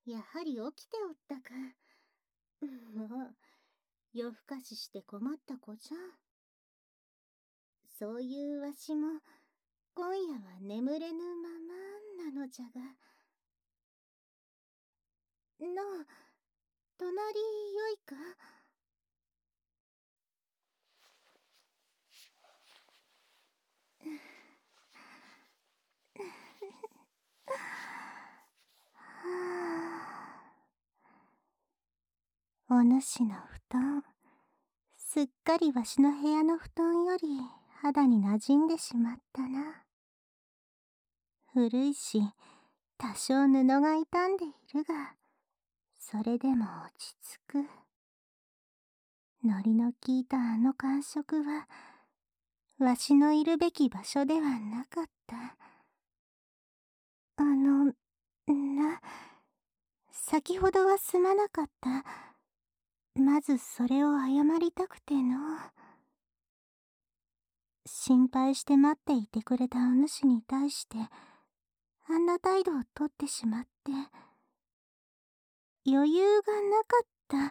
やはり起きておったか。もう、夜更かしして困った子じゃん。そういうわしも、今夜は眠れぬままなのじゃが。の、隣よいか？お主の布団、すっかりわしの部屋の布団より肌に馴染んでしまったな。古いし、多少布が傷んでいるが、それでも落ち着く。糊の効いたあの感触は、わしのいるべき場所ではなかった。先ほどはすまなかった。まずそれを謝りたくての。心配して待っていてくれたお主に対して、あんな態度をとってしまって、余裕がなかった、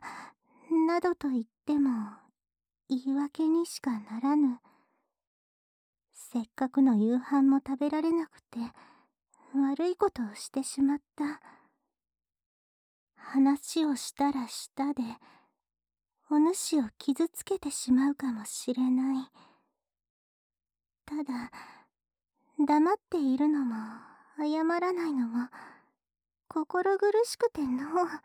などと言っても、言い訳にしかならぬ。せっかくの夕飯も食べられなくて、悪いことをしてしまった。話をしたらしたで、お主を傷つけてしまうかもしれない。ただ、黙っているのも、謝らないのも、心苦しくての。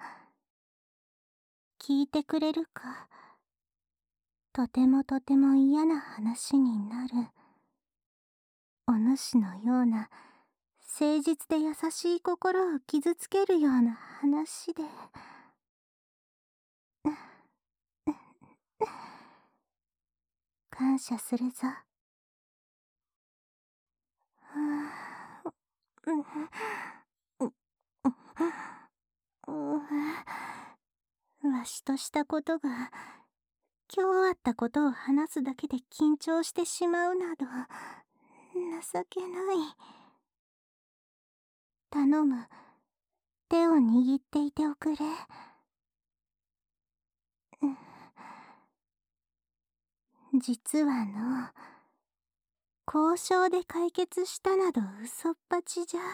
聞いてくれるか？とてもとても嫌な話になる。お主のような、誠実で優しい心を傷つけるような話で。感謝するぞ。わしとしたことが、今日あったことを話すだけで緊張してしまうなど、情けない。頼む、手を握っていておくれ。実はの、交渉で解決したなど嘘っぱちじゃ。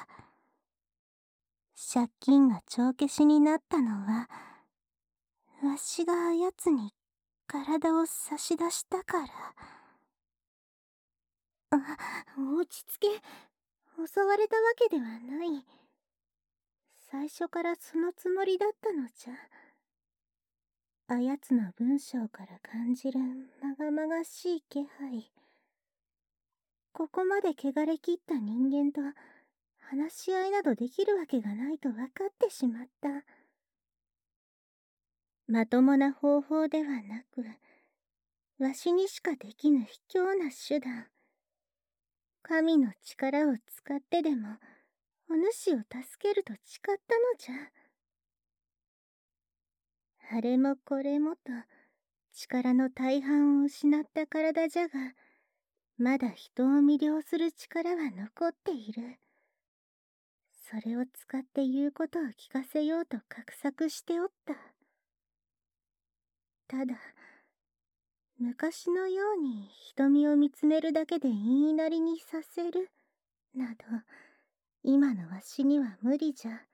借金が帳消しになったのは、わしがあやつに体を差し出したから。落ち着け。襲われたわけではない。最初からそのつもりだったのじゃ。あやつの文章から感じるまがまがしい気配。ここまで汚れ切った人間と話し合いなどできるわけがないと分かってしまった。まともな方法ではなく、わしにしかできぬ卑怯な手段。神の力を使ってでも、お主を助けると誓ったのじゃ。あれもこれもと、力の大半を失った体じゃが、まだ人を魅了する力は残っている。それを使って言うことを聞かせようと画策しておった。ただ、昔のように瞳を見つめるだけで言いなりにさせる、など、今のわしには無理じゃ。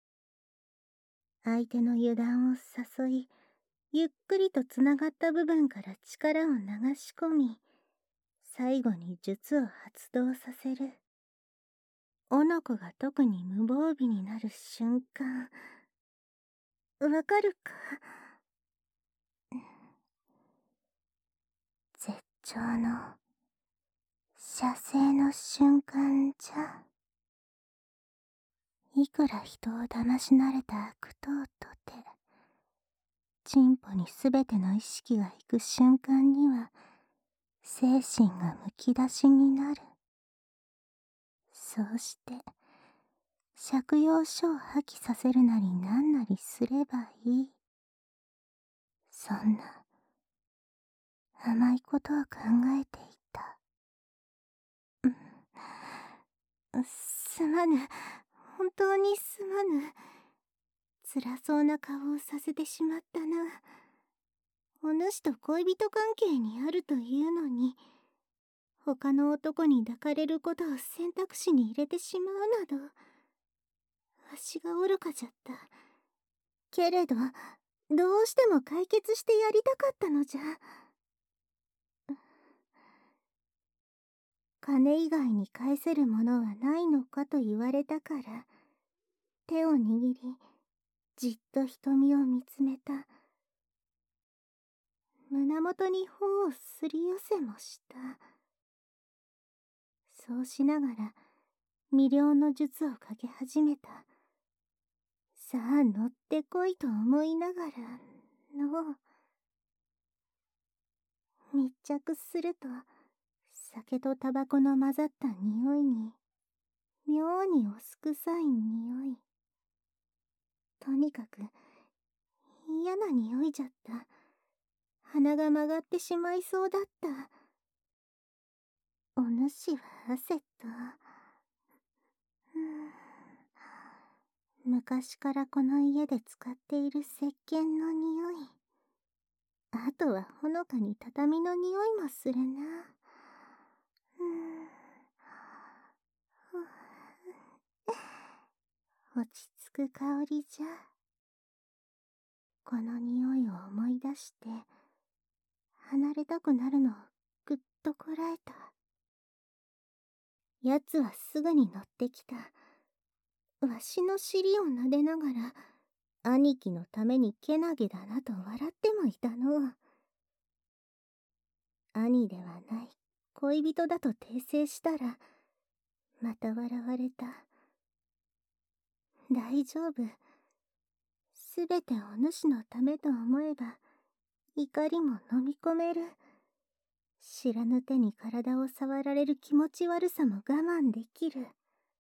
相手の油断を誘い、ゆっくりとつながった部分から力を流し込み、最後に術を発動させる。おのこが特に無防備になる瞬間。わかるか？絶頂の射精の瞬間じゃ。いくら人を騙し慣れた悪党とて、チンポにすべての意識がいく瞬間には、精神がむき出しになる。そうして、借用書を破棄させるなりなんなりすればいい。そんな、甘いことを考えていた。すまぬ。本当にすまぬ。 辛そうな顔をさせてしまったな。お主と恋人関係にあるというのに、他の男に抱かれることを選択肢に入れてしまうなど、わしが愚かじゃった。けれど、どうしても解決してやりたかったのじゃ。金以外に返せるものはないのかと言われたから、手を握り、じっと瞳を見つめた。胸元に頬をすり寄せもした。そうしながら、魅了の術をかけ始めた。さあ乗ってこいと思いながらの。密着すると、酒とタバコの混ざった匂いに、妙におすくさい匂い。とにかく、嫌な匂いじゃった。鼻が曲がってしまいそうだった。お主は焦った。昔からこの家で使っている石鹸の匂い。あとはほのかに畳の匂いもするな。落ち着く香りじゃ。この匂いを思い出して、離れたくなるのをぐっとこらえた。奴はすぐに乗ってきた。わしの尻を撫でながら、兄貴のためにけなげだなと笑ってもいたの。兄ではない、恋人だと訂正したら、また笑われた。大丈夫。すべてお主のためと思えば、怒りも飲み込める。知らぬ手に体を触られる気持ち悪さも我慢できる。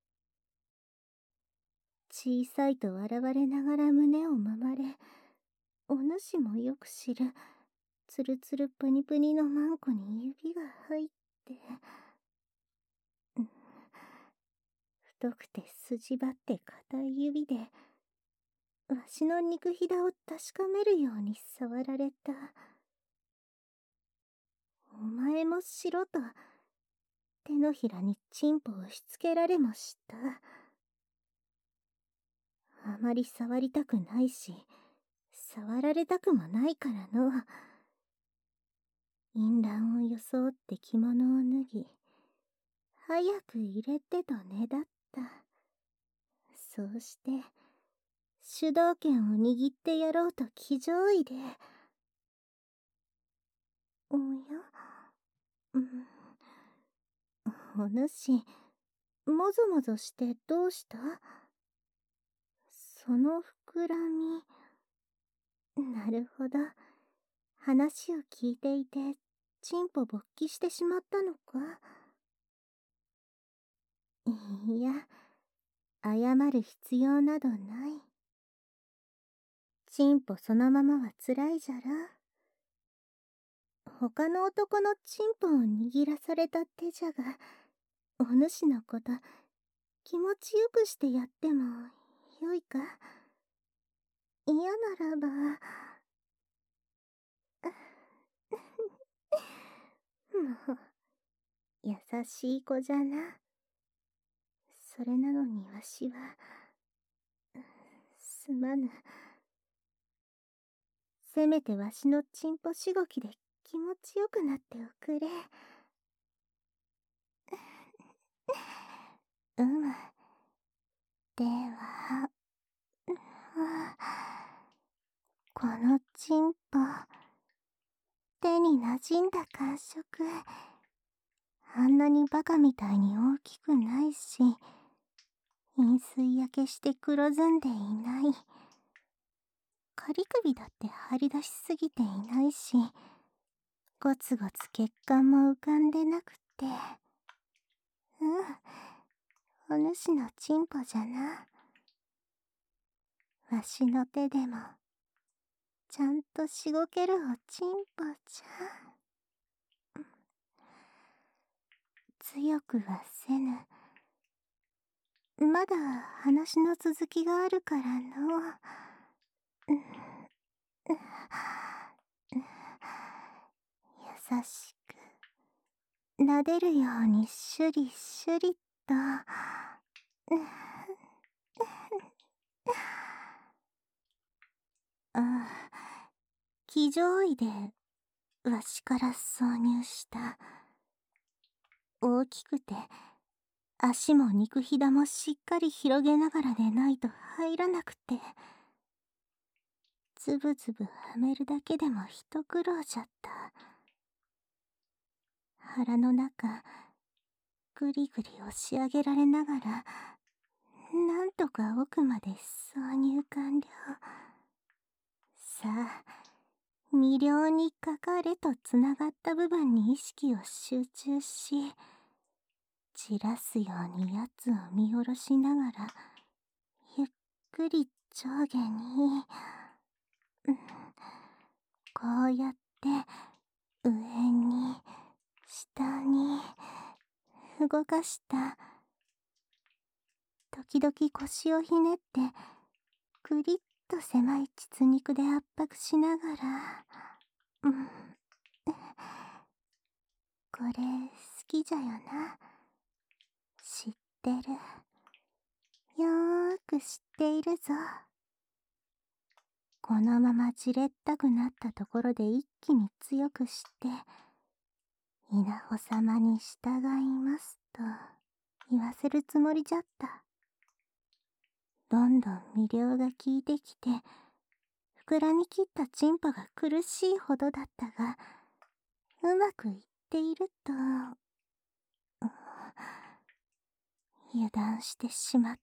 小さいと笑われながら胸を揉まれ、お主もよく知る、つるつるぷにぷにのマンコに指が入って、太くて筋張って硬い指で、わしの肉ひだを確かめるように触られた。お前もしろと、手のひらにチンポを押し付けられもした。あまり触りたくないし、触られたくもないからの。淫乱を装って着物を脱ぎ、早く入れてとねだった。そうして、主導権を握ってやろうと気丈意で。おや、お主、もぞもぞしてどうした？その膨らみ。なるほど。話を聞いていて、チンポ勃起してしまったのか？いや、謝る必要などない。チンポそのままはつらいじゃら。他の男のチンポを握らされた手じゃが、お主のこと気持ちよくしてやってもよいか？嫌ならば。もう、優しい子じゃな。それなのにわしは、すまぬ。せめてわしのチンポしごきで気持ちよくなっておくれ。では、このチンポ、手に馴染んだ感触。あんなにバカみたいに大きくないし、陰水焼けして黒ずんでいない。仮首だって張り出しすぎていないし、ゴツゴツ血管も浮かんでなくて。お主のチンポじゃな。わしの手でも、ちゃんとしごけるおチンポじゃ。強くはせぬ。まだ話の続きがあるからの。 優しく撫でるようにシュリシュリと。騎乗位でわしから挿入した大きくて足も肉ひだもしっかり広げながらでないと入らなくて、つぶつぶはめるだけでも一苦労じゃった。腹の中ぐりぐり押し上げられながら、なんとか奥まで挿入完了。さあ、微量にかかれとつながった部分に意識を集中し、じらすようにやつを見下ろしながら、ゆっくり上下に、こうやって上に下に動かした。時々腰をひねってクリッと狭い膣肉で圧迫しながら、これ好きじゃよな。知ってる。よーく知っているぞ。このままじれったくなったところで一気に強くして、稲穂様に従いますと言わせるつもりじゃった。どんどん魅了が効いてきて、膨らみきったチンポが苦しいほどだったが、うまくいっていると、油断してしまった。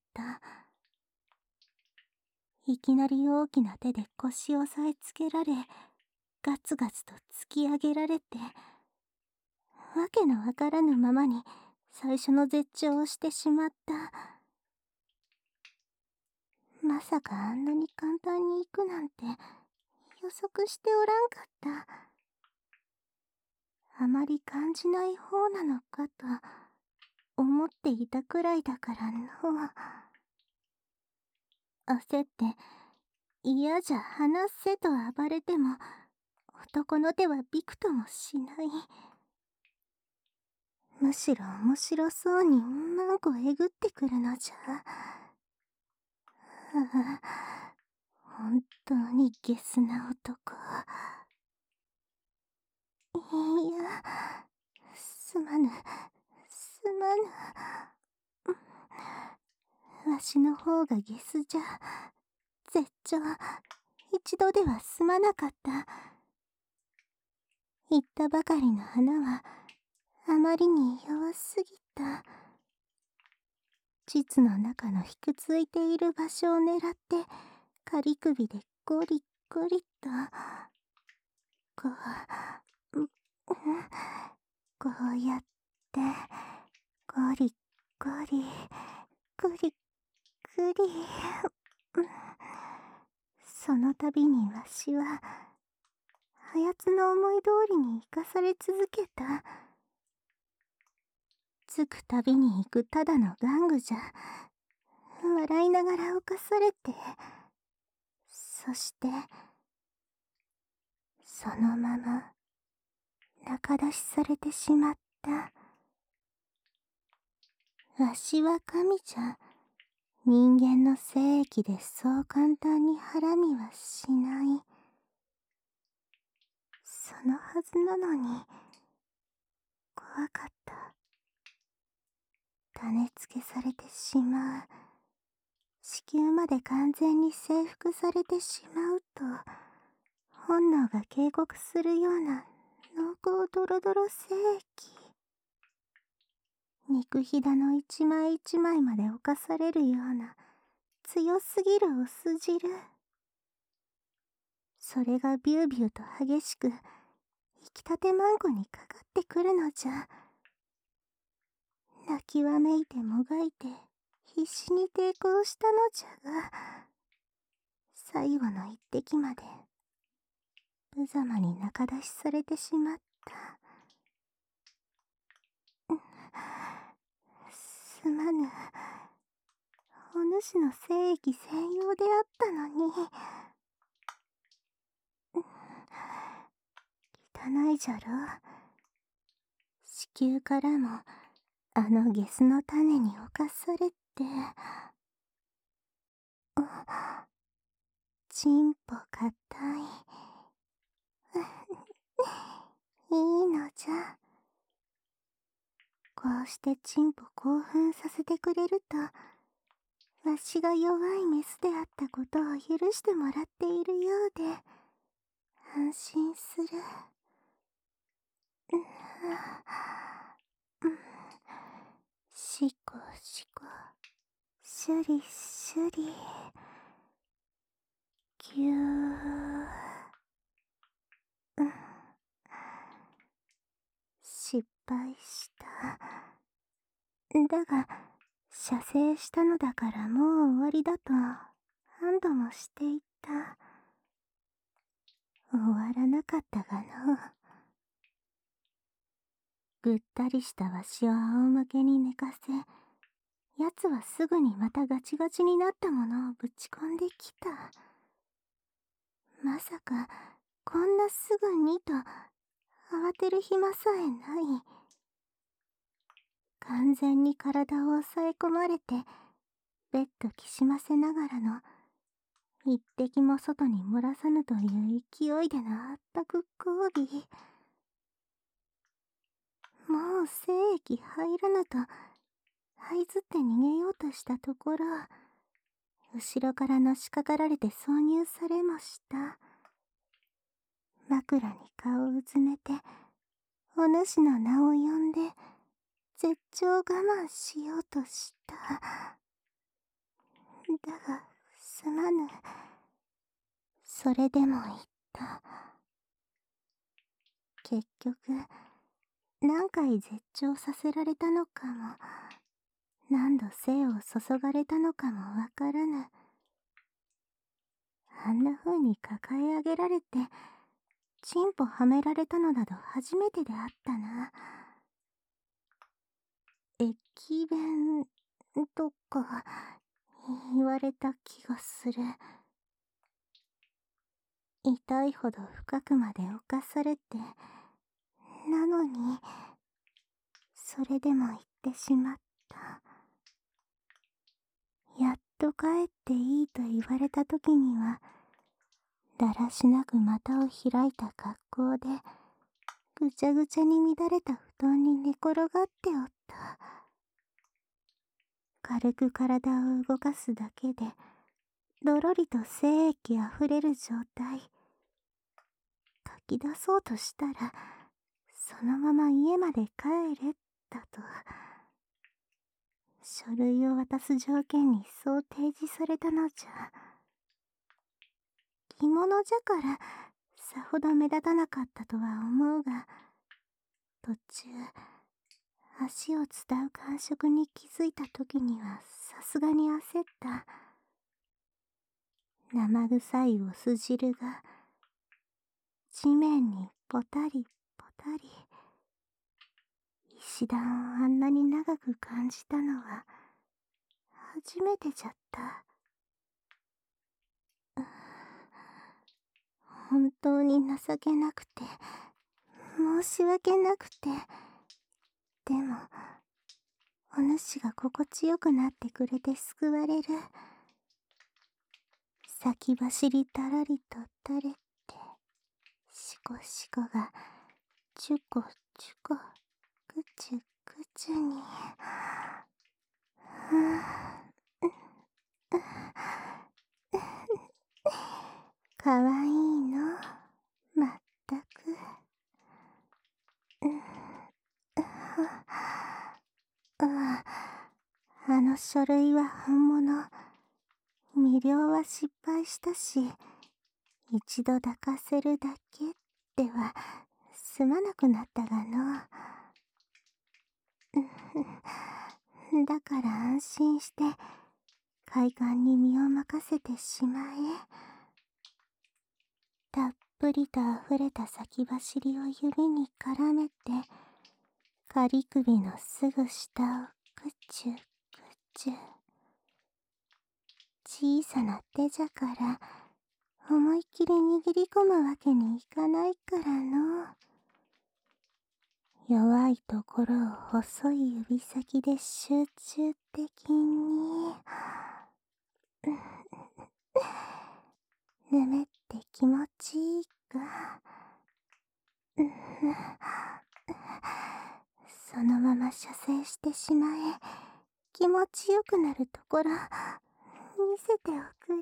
いきなり大きな手で腰を押さえつけられ、ガツガツと突き上げられて、わけのわからぬままに最初の絶頂をしてしまった。まさかあんなに簡単に行くなんて予測しておらんかった。あまり感じない方なのかと思っていたくらいだからの。焦って嫌じゃ離せと暴れても男の手はびくともしない。むしろ面白そうにマンコえぐってくるのじゃ。本当にゲスな男。いや、すまぬ、すまぬ。わしの方がゲスじゃ。絶頂、一度では済まなかった。言ったばかりの花は、あまりに弱すぎた。膣の中のひくついている場所を狙って、仮首でゴリゴリと、こうやって、ゴリゴリ、ゴリゴリ。その度にわしは、あやつの思い通りに生かされ続けた。つくたびに行くただの玩具じゃ、笑いながら犯されて、そして、そのまま、仲出しされてしまった。わしは神じゃ、人間の精液でそう簡単に腹見はしない。そのはずなのに、怖かった。種付けされてしまう。子宮まで完全に征服されてしまうと、本能が警告するような濃厚ドロドロ精液。肉ひだの一枚一枚まで侵されるような強すぎるオス汁。それがビュービューと激しく引き立てマンコにかかってくるのじゃ。泣きわめいてもがいて必死に抵抗したのじゃが、最後の一滴まで無様に仲出しされてしまった。すまぬ。お主の精液専用であったのに。 かないじゃろ。子宮からもあのゲスの種に侵されて、チンポかたい。いいのじゃ。こうしてチンポ興奮させてくれると、わしが弱いメスであったことを許してもらっているようで、安心する。しこしこ、シュリシュリ、ぎゅー。失敗した。だが、射精したのだからもう終わりだと何度もしていた。終わらなかったがの。ぐったりしたわしを仰向けに寝かせ、奴はすぐにまたガチガチになったものをぶち込んできた。まさか、こんなすぐにと、慌てる暇さえない。完全に体を押さえ込まれて、ベッドきしませながらの、一滴も外に漏らさぬという勢いでのあったく交尾。もう精液入らぬと、這いずって逃げようとしたところ、後ろからのしかかられて挿入されもした。枕に顔をうずめて、お主の名を呼んで、絶頂我慢しようとした。だが、すまぬ。それでも言った。結局、何回絶頂させられたのかも、何度精を注がれたのかもわからぬ。あんな風に抱え上げられて、チンポはめられたのなど初めてであったな。駅弁とか言われた気がする。痛いほど深くまで侵されて、なのに、それでも言ってしまった。やっと帰っていいと言われた時には、だらしなく股を開いた格好で、ぐちゃぐちゃに乱れた布団に寝転がっておった。軽く体を動かすだけで、どろりと精液あふれる状態。書き出そうとしたら、そのまま家まで帰れ、だと。書類を渡す条件にそう提示されたのじゃ。着物じゃから、さほど目立たなかったとは思うが、途中、足を伝う感触に気づいた時にはさすがに焦った。生臭いお酢汁が、地面にポタリポタリ。石段をあんなに長く感じたのは、初めてじゃった。本当に情けなくて、申し訳なくて。でも、お主が心地よくなってくれて救われる。先走りたらりと垂れて、しこしこが、ちゅこちゅこ、くちゅくちゅに。かわいいの、まったく。あの書類は本物。魅了は失敗したし、一度抱かせるだけでは済まなくなったがの。だから安心して快感に身を任せてしまえ。たっぷりと溢れた先走りを指に絡めて、仮首のすぐ下をくちゅくちゅ。小さな手じゃから思いっきり握り込むわけにいかないからの。 弱いところを細い指先で集中的にぬめって気持ちいいくそのまま射精してしまえ。気持ちよくなるところ見せておくれ。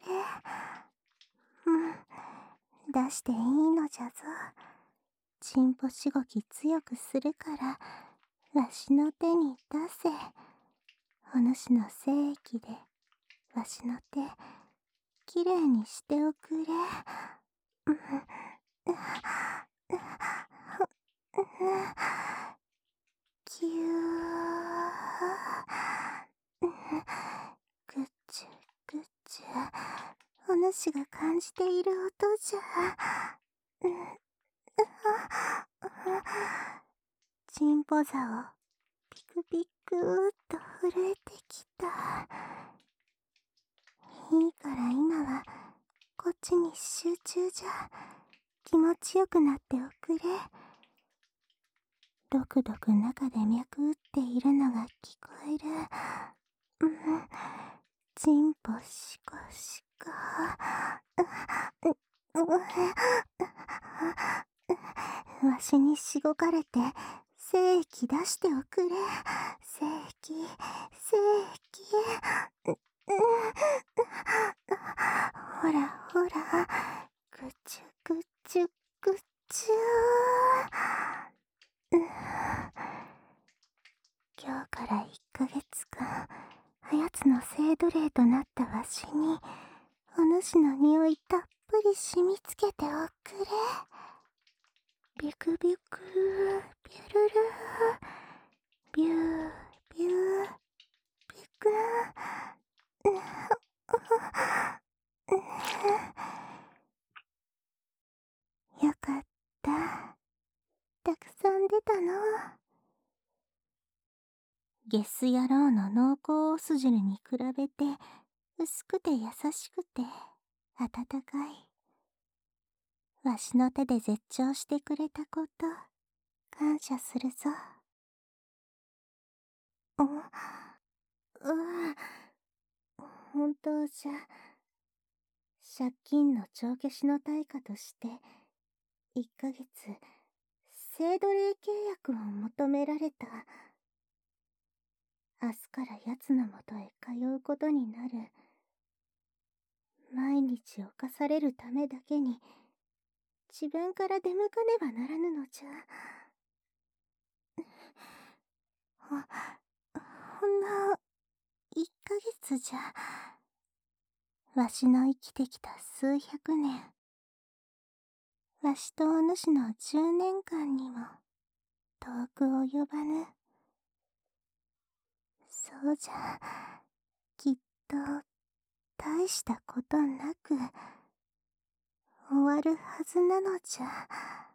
出していいのじゃぞ。チンポしごき強くするからわしの手に出せ。お主の精液でわしの手きれいにしておくれ。ぎゅーぐっちゅぐっちゅお主が感じている音じゃ。チンポザをピクピクーっと震えてきた。いいから今はこっちに集中じゃ。気持ちよくなっておくれ。ドクドク中で脈打っているのが聞こえる。チンポシコシコ。わしにしごかれて精液出しておくれ。精液精液。ほらほら、ぐちゅぐちゅぐちゅ今日から1ヶ月間あやつの性奴隷となったわしにお主の匂いたっぷり染みつけておくれ。ビクビクビュルルビュービュービクよかった。たくさん出たの。ゲス野郎の濃厚オス汁に比べて薄くて優しくて温かい。わしの手で絶頂してくれたこと感謝するぞ。本当じゃ。借金の帳消しの対価として1ヶ月性奴隷契約を求められた。明日から奴のもとへ通うことになる。毎日犯されるためだけに自分から出向かねばならぬのじゃ。ほんの1ヶ月じゃ。わしの生きてきた数百年、わしとお主の10年間にも遠く及ばぬ。そうじゃ、きっと大したことなく終わるはずなのじゃ。